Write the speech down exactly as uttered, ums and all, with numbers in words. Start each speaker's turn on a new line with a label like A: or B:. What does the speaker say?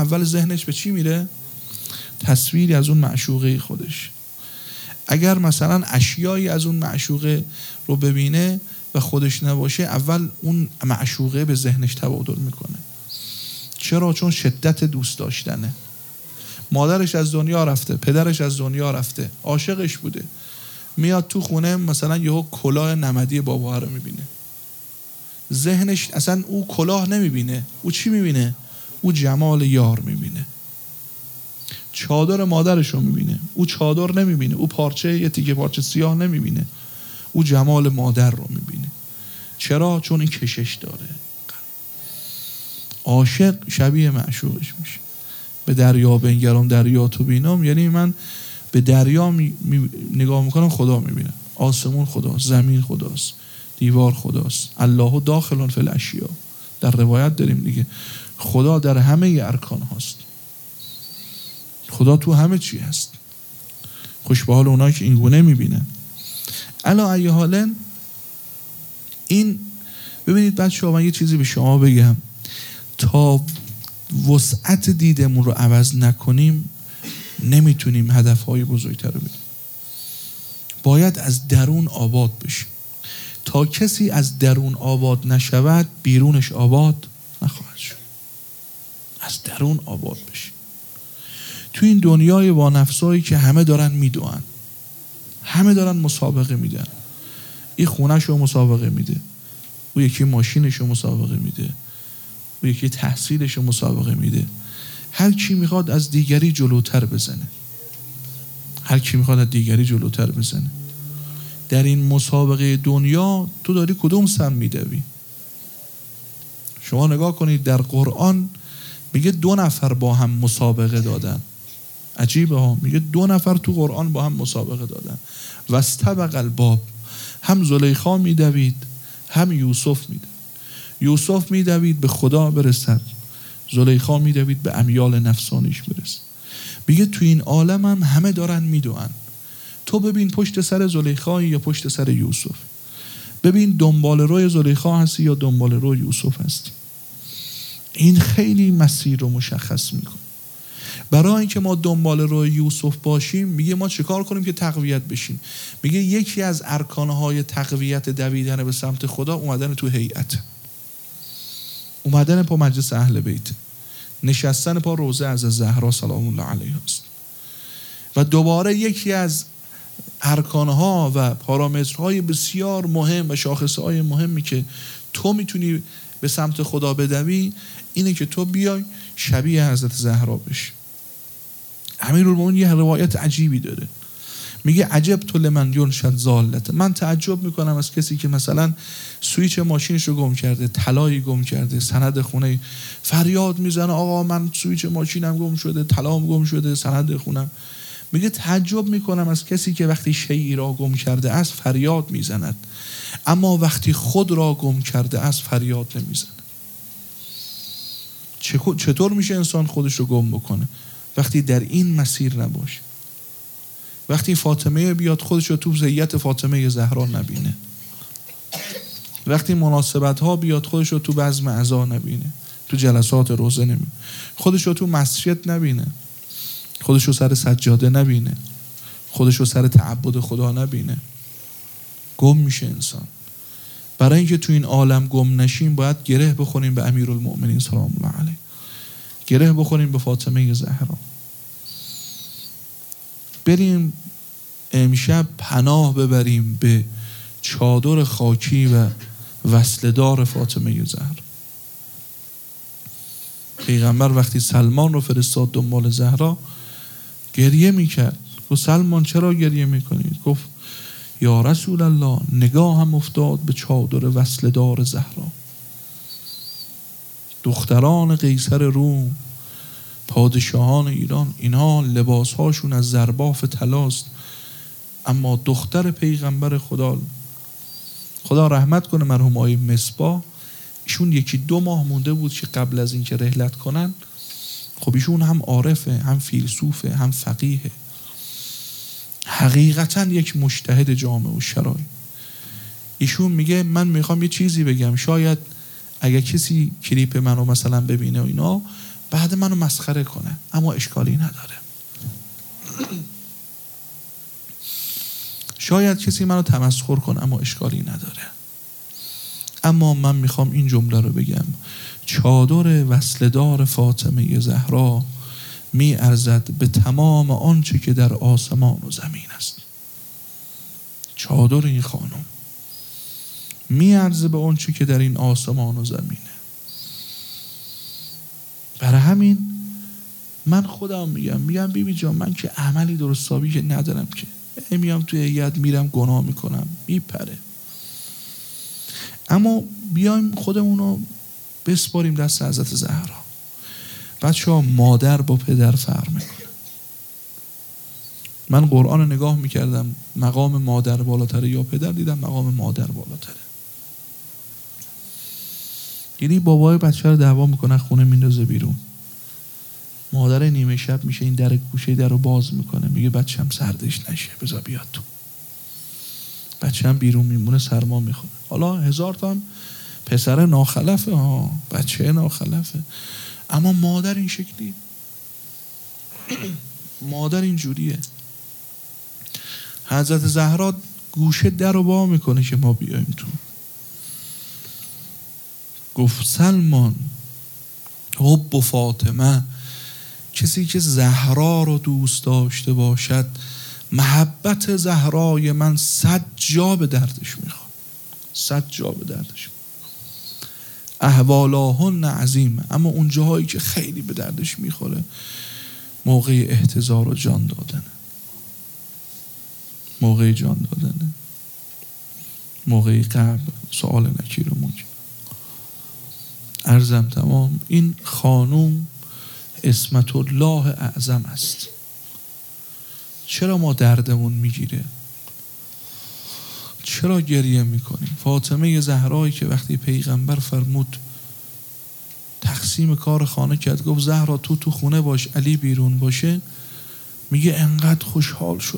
A: اول ذهنش به چی میره؟ تصویری از اون معشوقه خودش. اگر مثلا اشیایی از اون معشوقه رو ببینه و خودش نباشه، اول اون معشوقه به ذهنش تبادل میکنه. چرا؟ چون شدت دوست داشتنه. مادرش از دنیا رفته، پدرش از دنیا رفته، عاشقش بوده، میاد تو خونه مثلا یهو کلاه نمدی بابا رو میبینه، ذهنش اصلا او کلاه نمیبینه، او چی میبینه؟ او جمال یار میبینه. چادر مادرش رو میبینه، او چادر نمیبینه، او پارچه یه تیکه پارچه سیاه نمیبینه، او جمال مادر رو میبینه. چرا؟ چون این کشش داره. عاشق شبیه معشوقش میشه. به دریا بنگرم دریا تو بینم، یعنی من به دریا می می نگاه میکنم خدا میبینم، آسمون خداست، زمین خداست، دیوار خداست. الله داخل فی الاشیاء، در روایت داریم دیگه، خدا در همه ارکان هست، خدا تو همه چی هست. خوش به حال اونایی که این گونه میبینن. علا ای حالن این ببینید بچه‌ها، من یه چیزی به شما بگم، تا وسعت دیدمون رو عوض نکنیم نمیتونیم هدفهای بزرگتر رو بگیریم. باید از درون آباد بشیم. تا کسی از درون آباد نشود بیرونش آباد نخواهد شد. از درون آباد بشیم. تو این دنیای با نفسایی که همه دارن میدوئن، همه دارن مسابقه میدن، این خونه‌شو مسابقه میده، او یکی ماشینشو مسابقه میده، او یکی تحصیلشو مسابقه میده، هر کی میخواد از دیگری جلوتر بزنه، هر کی میخواد از دیگری جلوتر بزنه. در این مسابقه دنیا تو داری کدوم سم میدوی؟ شما نگاه کنید در قرآن میگه دو نفر با هم مسابقه دادن. عجیبه ها، میگه دو نفر تو قرآن با هم مسابقه دادن. واستبق الباب، هم زلیخا میدوید هم یوسف میدوید. یوسف میدوید به خدا برسد، زلیخا میدوید به امیال نفسانیش برسد. میگه تو این عالم هم همه دارن میدوئن، تو ببین پشت سر زلیخا یا پشت سر یوسف، ببین دنبال روی زلیخا هستی یا دنبال روی یوسف هستی. این خیلی مسیر رو مشخص میکنه. برای اینکه ما دنبال روی یوسف باشیم، میگه ما چیکار کنیم که تقویت بشیم؟ میگه یکی از ارکانهای تقویت دویدن به سمت خدا اومدن تو هیئت، اومدن پا مجلس اهل بیت، نشستن پا روضه از زهرا سلام الله علیها است. و دوباره یکی از ارکانها و پارامترهای بسیار مهم و شاخصهای مهمی که تو میتونی به سمت خدا بدوی اینه که تو بیای شبیه حضرت زهرا بشی. امیرالمومنین یه روایت عجیبی داره، میگه عجب تو لمن ینشد ضالته، من تعجب میکنم از کسی که مثلا سویچ ماشینش رو گم کرده، طلایی گم کرده، سند خونه، فریاد میزنه آقا من سویچ ماشینم گم شده، طلام گم شده، سند خونم. میگه تعجب میکنم از کسی که وقتی شیئی را گم کرده است فریاد میزند، اما وقتی خود را گم کرده است فریاد نمیزند. چطور میشه انسان خودش رو گم بکنه؟ وقتی در این مسیر نباشه، وقتی فاطمه بیاد خودش رو تو زیت فاطمه زهرا نبینه، وقتی مناسبت ها بیاد خودش رو تو بزم عزا نبینه، تو جلسات روزه نبینه، خودش رو تو مسجد نبینه، خودش رو سر سجاده نبینه، خودش رو سر تعبد خدا نبینه، گم میشه انسان. برای اینکه تو این عالم گم نشیم باید گره بخوریم به امیرالمؤمنین سلام الله علیه، گره بخوریم به فاطمه زهرا، بریم امشب پناه ببریم به چادر خاکی و وصلدار فاطمه زهرا. پیغمبر وقتی سلمان رو فرستاد دنبال زهرا گریه میکرد. گفت سلمان چرا گریه میکنی؟ گفت یا رسول الله نگاه هم افتاد به چادر وصلدار زهرا. دختران قیصر روم، پادشاهان ایران، اینها لباسهاشون از زرباف طلاست، اما دختر پیغمبر خدا، خدا رحمت کنه مرحوم آقای مصباح، ایشون یکی دو ماه مونده بود که قبل از اینکه رحلت کنن، خب ایشون هم عارفه، هم فیلسوفه، هم فقیهه، حقیقتا یک مجتهد جامع و شرایع. ایشون میگه من میخوام یه چیزی بگم، شاید اگه کسی کلیپ منو مثلا ببینه و اینا بعد منو مسخره کنه، اما اشکالی نداره. شاید کسی منو تمسخر کنه، اما اشکالی نداره. اما من میخوام این جمله رو بگم: چادر وصلدار فاطمه زهرا می ارزد به تمام آنچه که در آسمان و زمین است. چادر این خانم می ارزه به آنچه که در این آسمان و زمینه. برای همین من خودم میگم میگم بیبی جان، من که عملی درستابی که ندارم، که میام توی هیئت میرم گناه میکنم میپره، اما بیایم خودمون رو بسپاریم دست حضرت زهرا. بچه ها، مادر با پدر فرق میکنه. من قرآن رو نگاه میکردم، مقام مادر بالاتره یا پدر؟ دیدم مقام مادر بالاتره. یعنی بابای بچه رو دعوا میکنه، خونه میندازه بیرون، مادر نیمه شب میشه این در گوشه در رو باز میکنه، میگه بچه‌م سردش نشه بذار بیاد تو. بچه‌م بیرون میمونه، سرما میخوره. حالا هزار تا هم پسر ناخلفه ها، بچه ناخلفه، اما مادر این شکلی، مادر این جوریه. حضرت زهرا گوشه در رو با میکنه که ما بیایم تو. گفت سلمان حب فاطمه، کسی که زهرا رو دوست داشته باشد محبت زهرای من صد جا به دردش میخواد، صد جا به دردش میخواد. احوالاهن عظیم، اما اون جاهایی که خیلی به دردش میخوره موقع احتضار و جان دادنه، موقع جان دادنه، موقع قبل سؤال نکیر و منکر. عرضم تمام. این خانوم اسمت الله اعظم است. چرا ما دردمون میگیره؟ چرا گریه میکنیم؟ فاطمه زهرایی که وقتی پیغمبر فرمود تقسیم کار خانه کرد، گفت زهرا تو تو خونه باش، علی بیرون باشه، میگه انقدر خوشحال شد